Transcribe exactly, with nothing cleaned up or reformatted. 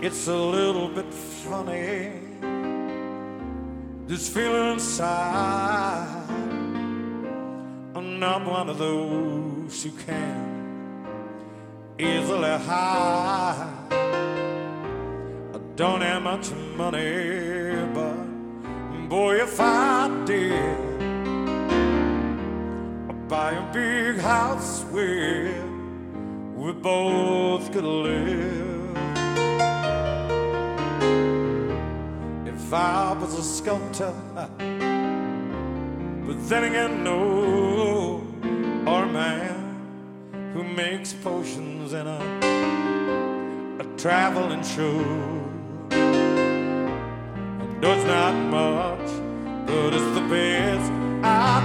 It's a little bit funny, this feeling inside. I'm not one of those who can easily hide. I don't have much money, but boy, if I did, I'd buy a big house where we both could live. If I was a sculptor, but then again, no, or a man who makes potions in a, a traveling show. I know it's not much, but it's the best I